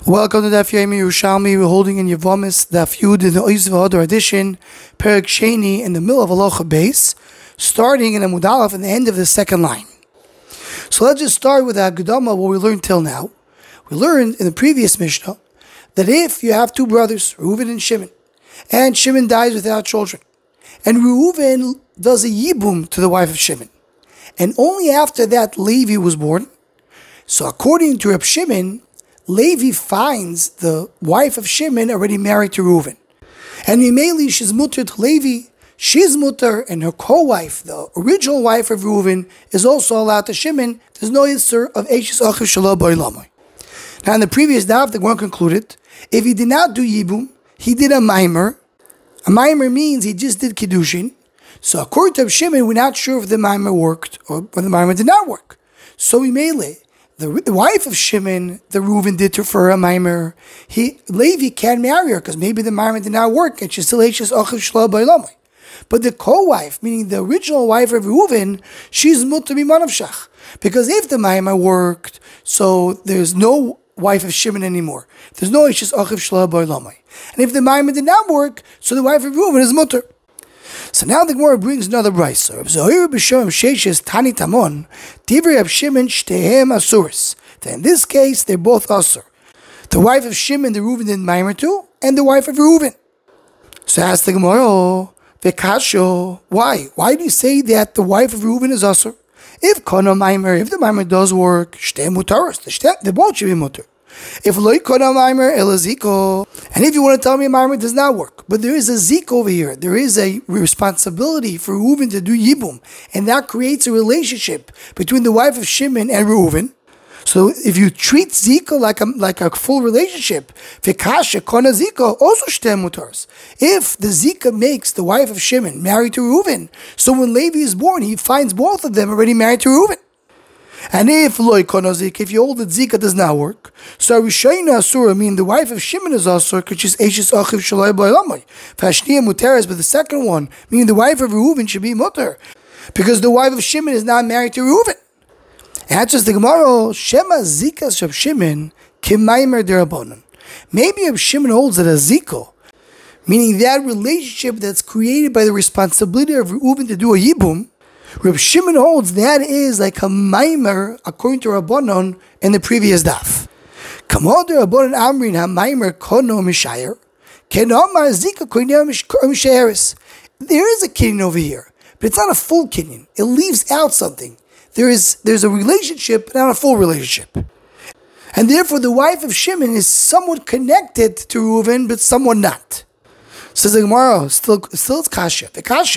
Welcome to Daf Yomi Yerushalmi. We're holding in Yevamis Daf Yud in the Oiz V'Adar edition, Perek Sheni, in the middle of Halacha base, starting in Amud Aleph in the end of the second line. So let's just start with Hagdama, what we learned till now. We learned in the previous Mishnah that if you have two brothers, Reuven and Shimon dies without children, and Reuven does a Yibum to the wife of Shimon, and only after that Levi was born. So according to Reb Shimon, Levi finds the wife of Shimon already married to Reuven. And Mimeli, she's mutter to Levi, she's mutter, and her co-wife, the original wife of Reuven, is also allowed to Shimon. There's no Yisur of Eishes Achiv Shalom B'Olamai. Now in the previous daf, the Gemara concluded, if he did not do Yibum, he did a Maimer. A Maimer means he just did Kiddushin. So according to Shimon, we're not sure if the Maimer worked or the Maimer did not work. So Mimeli, the wife of Shimon, the Reuven did to for a Maimer. Levi can't marry her because maybe the Maimer did not work and she's still Eishes Achiv Shalom B'Olamai. But the co-wife, meaning the original wife of Reuven, she's mutter b'manavshach. Because if the Maimer worked, so there's no wife of Shimon anymore. There's no Eishes Achiv Shalom B'Olamai. And if the Maimer did not work, so the wife of Reuven is mutter. So now the Gemara brings another brayso. If Zohir b'Shem Sheishes Tani Tamon, Divrei Reb Shimon Shtehem Asuris. Then in this case, they're both Asur. The wife of Shimon, the Reuven did Maimer to, and the wife of Reuven. So ask the Gemara, Vekasho, why? Why do you say that the wife of Reuven is Asur? If Kona Maimer, if the Maimer does work, Shtehem Mutaris, they both should be mutter. If Loi Kona Maimer El Ziko, and if you want to tell me a Maimer does not work, but there is a Zik over here, there is a responsibility for Reuven to do Yibum, and that creates a relationship between the wife of Shimon and Reuven. So if you treat Zika like a full relationship, Vikasha Kona Zika also Shtem Mutars. If the Zika makes the wife of Shimon married to Reuven, so when Levi is born, he finds both of them already married to Reuven. And if Loi Kona Zika, if you hold that Zika does not work, so Rishayna Asura, mean the wife of Shimon is Asur, because she's Eishes Achiv Shalom B'Olamai. Vashniya Muteres, but the second one, meaning the wife of Reuven, should be mutter, because the wife of Shimon is not married to Reuven. Answers the Gemara, Shema Zikas Reb Shimon Kimaimer Derabonon. Maybe Reb Shimon holds that a Ziko, meaning that relationship that's created by the responsibility of Reuven to do a Yibum, Reb Shimon holds that is like a Maimer according to Rabbanon in the previous daf. Kamod Rabbanon Amrin HaMaimer Kono Mishayer Kenomar Zika Koino Mishayeris. There is a kinyan over here, but it's not a full kinyan. It leaves out something. There's a relationship, but not a full relationship. And therefore the wife of Shimon is somewhat connected to Reuven, but somewhat not. Says the Gemara, still it's kasha. The kasha.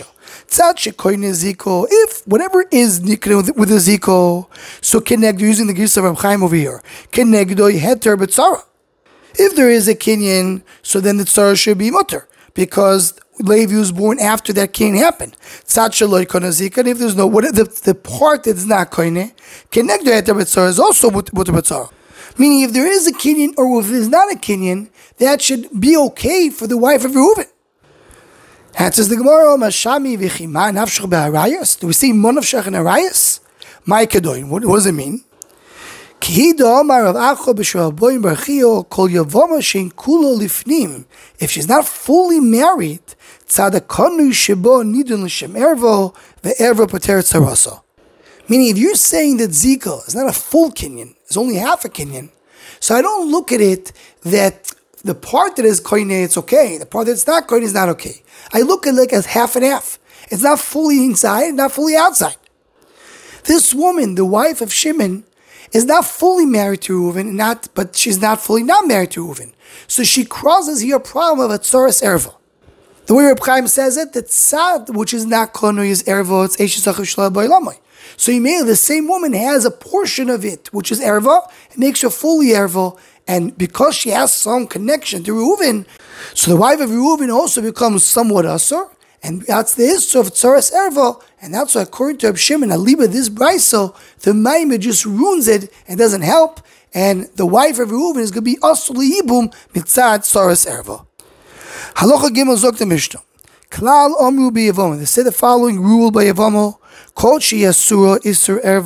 If whatever is nikra with a ziko, so kenegdo, using the Gisa of Reb Chaim over here, kenegdo heter b'tzara. If there is a kinyan, so then the tzara should be mutter, because Levi was born after that kinyan happened. And if there's no the part that's not koine, kenegdo heter b'tzara is also mutter b'tzara. Meaning, if there is a kinyan or if there's not a kinyan, that should be okay for the wife of Reuven. Answers the Gemara, Mashami v'chima nafshach be'arayas. Do we see monavshach in arayas? My kedoin. What does it mean? Ki hido amar Rav Acha b'shur boim barchio kol yavoma shein kulo lifnim. If she's not fully married, tzadakanu shebo nidun l'shem ervo ve'ervo poter tzarasa. Meaning, if you're saying that Zika is not a full kinyan, it's only half a kinyan, so I don't look at it that the part that is koine, it's okay. The part that's not koine is not okay. I look at it like as half and half. It's not fully inside, not fully outside. This woman, the wife of Shimon, is not fully married to Reuven, but she's not fully not married to Reuven. So she crosses here a problem of a tzoras erva. The way Reb Chaim says it, that tzad, which is not kono, is erva, it's Eishes Achiv Shalom B'Olamai. So the same woman has a portion of it, which is erva, it makes her fully erva, and because she has some connection to Reuven, so the wife of Reuven also becomes somewhat asur, and that's the issue of tzoras erva, and that's why according to Reb Shimon, aliba this brayso, the maimer just ruins it and doesn't help, and the wife of Reuven is going to be asur liyibum mitzad tzoras erva. Halacha Gimel zok the Mishnah. Klal Omru B'Yavamo. They say the following rule by Yavamo: Kol She Asura Isur Ervo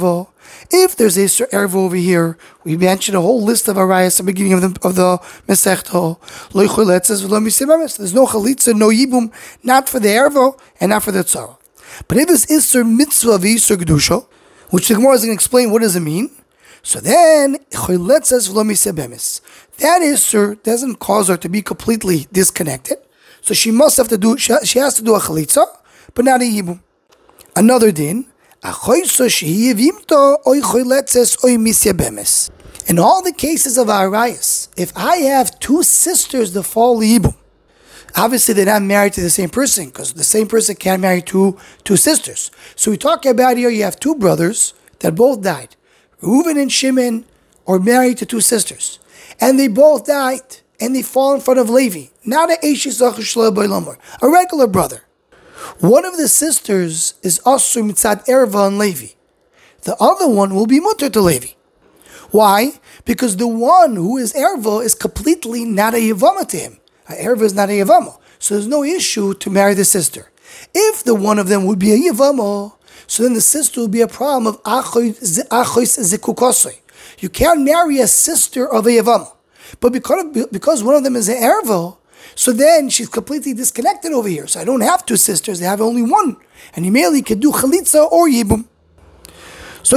If there's Isser Erva over here, we mentioned a whole list of arayas at the beginning of the Masechta. Lo choletzes v'lo misibemes. There's no chalitza, no yibum, not for the Erva and not for the tzara. But if it's Isser Mitzvah v'Isser Kedusha, which the Gemara is going to explain what does it mean, so then choletzes v'lo misibemes. That Isser doesn't cause her to be completely disconnected. So she must have to do, she has to do a chalitza, but not a yibum. Another din, in all the cases of arayas, if I have two sisters that fall yibum, obviously they're not married to the same person, because the same person can't marry two sisters. So we talk about here, you have two brothers that both died. Reuven and Shimon are married to two sisters. And they both died, and they fall in front of Levi. Not a regular brother. One of the sisters is Asur Mitzad Erva and Levi. The other one will be mutter to Levi. Why? Because the one who is Erva is completely not a Yavama to him. Erva is not a Yavama. So there's no issue to marry the sister. If the one of them would be a Yavama, so then the sister will be a problem of Achois Zikukosoi. You can't marry a sister of a Yavama. But because one of them is an Erva, so then she's completely disconnected over here. So I don't have two sisters, I have only one. And he merely can do chalitza or yibum. So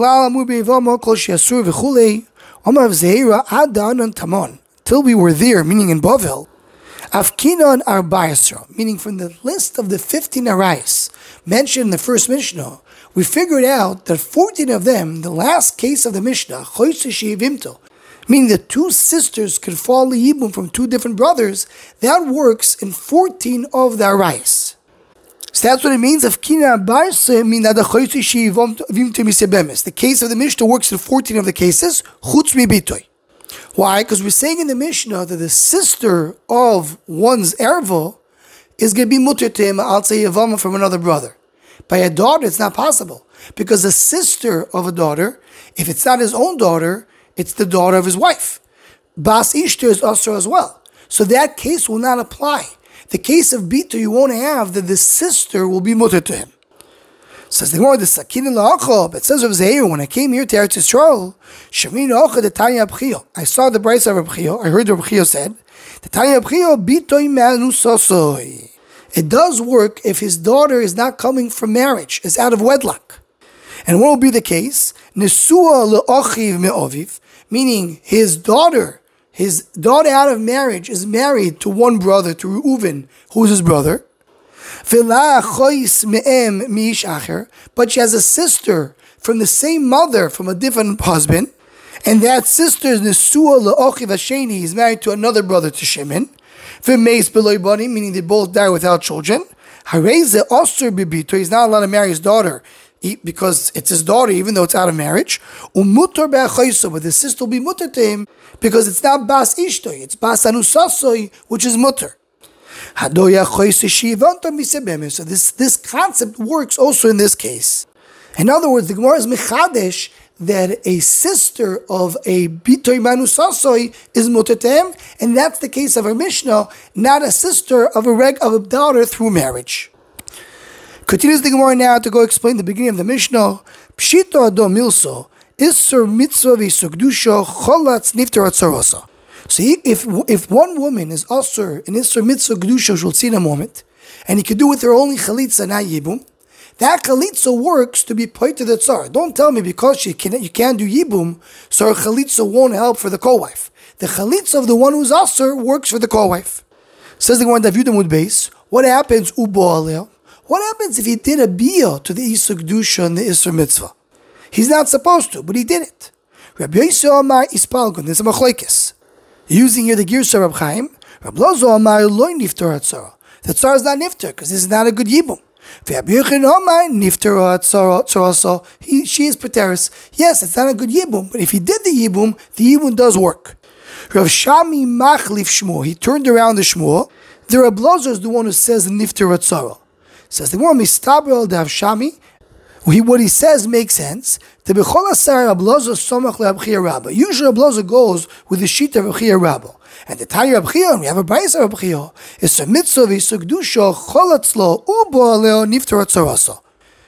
till we were there, meaning in Bavel, Afkinon Arbaisra, meaning from the list of the 15 arayas mentioned in the first Mishnah, we figured out that 14 of them, the last case of the Mishnah, meaning that two sisters could fall yibum from two different brothers, that works in 14 of the arayas. So that's what it means. Of kina barse mean that the case of the Mishnah works in 14 of the cases. Chutz mi bitoy. Why? Because we're saying in the Mishnah that the sister of one's erva is going to be mutter to him al yavama from another brother. By a daughter, it's not possible, because the sister of a daughter, if it's not his own daughter, it's the daughter of his wife. Bas Ishtar is also as well. So that case will not apply. The case of Bito, you won't have that the sister will be mutter to him. Says the Gemara, the Sakin La'achab, it says of Zeir, when I came here to Eretz Yisrael, Shemin La'achab, the Tanya Abchio. I saw the Brisa of Abchio, I heard Abchio said, the Tanya Abchio, Bito Manu Sosoi. It does work if his daughter is not coming from marriage, is out of wedlock. And what will be the case? Nesua le'ochiv me'oviv, meaning his daughter out of marriage is married to one brother, to Reuven, who is his brother. But she has a sister from the same mother, from a different husband, and that sister is Nesua le'ochiv hasheni, is married to another brother, to Shimon. Meaning they both die without children. He's not allowed to marry his daughter because it's his daughter, even though it's out of marriage. But the sister will be mutter to him because it's not bas ishtoi, it's bas anusasoi, which is mutter. So this concept works also in this case. In other words, the Gemara is mechadesh that a sister of a bitoy manusasoi is mutter to him, and that's the case of our Mishnah, not a sister of a daughter through marriage. Continues the Gemara now to go explain the beginning of the Mishnah. Pshito adom milso isur mitzvah v'isugdusha cholatz nifter atzarosa. So if one woman is asur in isur mitzvah gdusha, which we'll see in a moment, and he could do with her only chalitza, not yibum, that chalitza works to be paid to the tsar. Don't tell me because you can't do yibum, so her chalitza won't help for the co-wife. The chalitza of the one who's asur works for the co-wife. Says the one David Amud Beis, what happens ubo aleh? What happens if he did a biyah to the Isur Kedusha and the Isur Mitzvah? He's not supposed to, but he did it. Rabbi Yosef Amar Ispalgun, there's a machlokes. Using here the Girsa of Rab Chaim, Rab Lozo Amar loy niftar hatzara. The tzara is not niftar, because this is not a good yibum. Rabbi Yochanan Amar niftar hatzara. She is preteris. Yes, it's not a good yibum, but if he did the yibum does work. Rav Shami machlif shmuah. He turned around the shmuah. The Rab Lozo is the one who says niftar hatzara. Says the one Mistaber Dav Shami. What he says makes sense. The Bechol Asar Rab Lozo somach le'Abchia Rabba. Usually Rab Lozo goes with the sheet of Abchia Rabba. And the Tanya Abchia, we have a Brisa of Abchia, is a mitzvah v'isugdusha cholatzlo ubo aleo niftar atzarasa.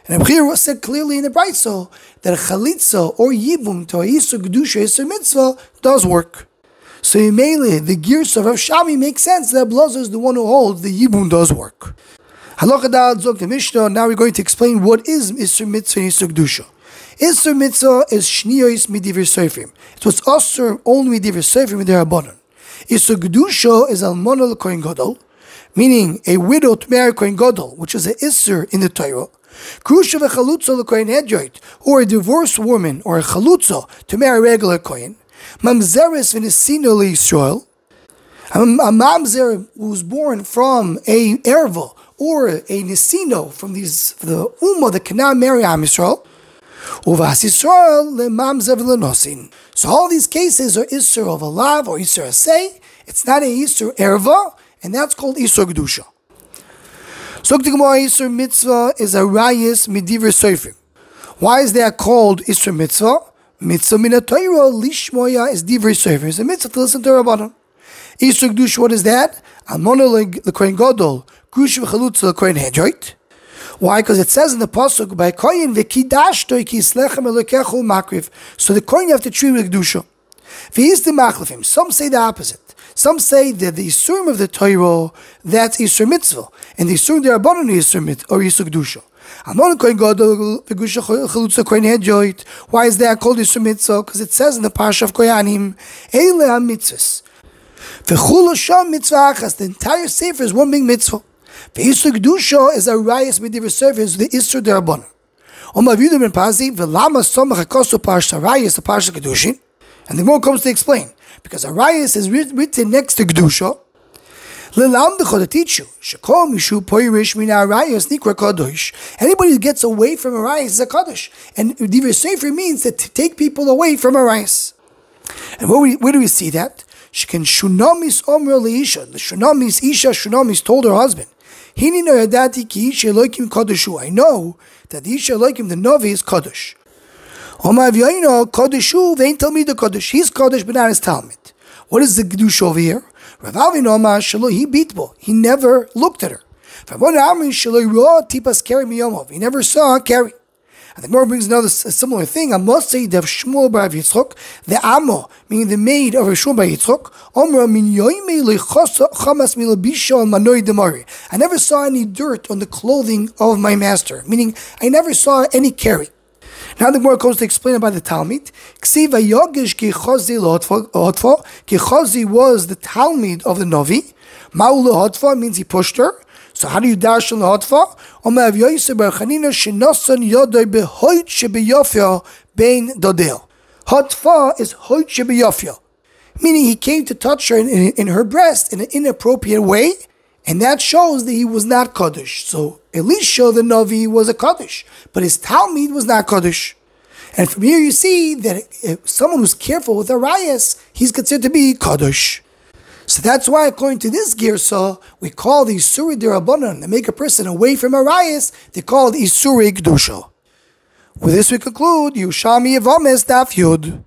And Abchir said clearly in the Brayso that a chalitza or yibum to a Isur Kedusha, Isur Mitzvah does work. So Yimele, the gears of Rav Shami makes sense that Blazer is the one who holds the yibum does work. Halacha Dal Zog the Mishnah. Now we're going to explain what is Isur Mitzvah and Isur Kedusha. Isur Mitzvah is Shniyos Midivrei Sofrim. It was Asur only Midivrei Sofrim with their Rabbanon. Isur Kedusha is Almana l'Kohen Gadol, meaning a widow to marry Kohen Gadol, which is an Isur in the Torah. Krusha v'chalutza l'Kohen Hedyoit, or a divorced woman or a chalutza to marry a regular Kohen. Mamzeres v'nesino l'Yisrael. A mamzer who was born from a erva or a nesino from the ummah that cannot marry Am Yisrael. Uvas Yisrael le'mamzer v'lenosin. So all these cases are Isur of a lav or Isur asay. It's not a Isur erva, and that's called Isur Kedusha. So the Gemara Isur Mitzvah is a rayis midivrei sofrim. Why is that called Isur Mitzvah? Mitzvah min ha-Torah lishmoya is divrei sofrim. It's a mitzvah to listen to Rabbanon. Isur Kedusha, what is that? Almana l'Kohen Gadol, Krusha v'chalutza l'Kohen Hedyoit. Why? Because it says in the pasuk by Kohen v'kidashto ki yislechem elokechu makriv. So the Kohen you have to treat with Kedusha. V'yis demachlefim. Some say the opposite. Some say that the Isurim of the Torah, that's Isur Mitzvah, and the Isurim D'Rabbanan is Isur Mitzvah, or Isur Kedusha. Almana Kohen Gadol v'Krusha v'chalutza Kohen Hedyoit. Why is that called Isur Mitzvah? Because it says in the Parsha of Kohanim, Eile ha-mitzvahs. V'chul Hashem mitzvah achas. The entire sefer is one big mitzvah. The Isur Kedusha is a rayas midivrei sofrim, the Isur D'Rabbanan. Omar Yehuda ben Pazi v'lama somach hakosu parsha rayas the parsha Kedushin, and the more comes to explain because a rayas is written next to Kedusha. Lelam decha to teach you shekol mishu poirish mina rayas nikra kadosh. Anybody who gets away from a rayas is a kadosh, and divrei sofrim means that to take people away from a rayas. And where do we see that? Shekin shunamis omra leisha. The shunamis isha shunamis told her husband, I know that the Isha Elokim, the Novi, is Kodesh. He's Kodesh, but not his Talmud. What is the Kedush over here? He never looked at her. He never saw Carrie. And the Gemara brings another similar thing. I must say that Shmuel bar Yitzchok, the Amo, meaning the maid of Shmuel bar Yitzchok, I never saw any dirt on the clothing of my master, meaning I never saw any carry. Now the Gemara comes to explain about the Talmud. Gechazi was the Talmud of the Novi. Ma'ul Hotfa means he pushed her. So how do you dash on the Hotfa? Omer Yosef bar Chanina shenosan yodoi behoit shebeyofya bein dodel. Hotfa is hoit shebeyofya, meaning he came to touch her in her breast in an inappropriate way, and that shows that he was not Kaddish. So Elisha the Navi was a Kaddish, but his Talmud was not Kaddish. And from here you see that if someone who's careful with a rayas, he's considered to be Kaddish. So that's why, according to this Girsa, we call the Isuri D'Rabbanan that make a person away from a rayas, they call it Isuri Kedusha. With this we conclude Yerushalmi Yevamis Daf Yud.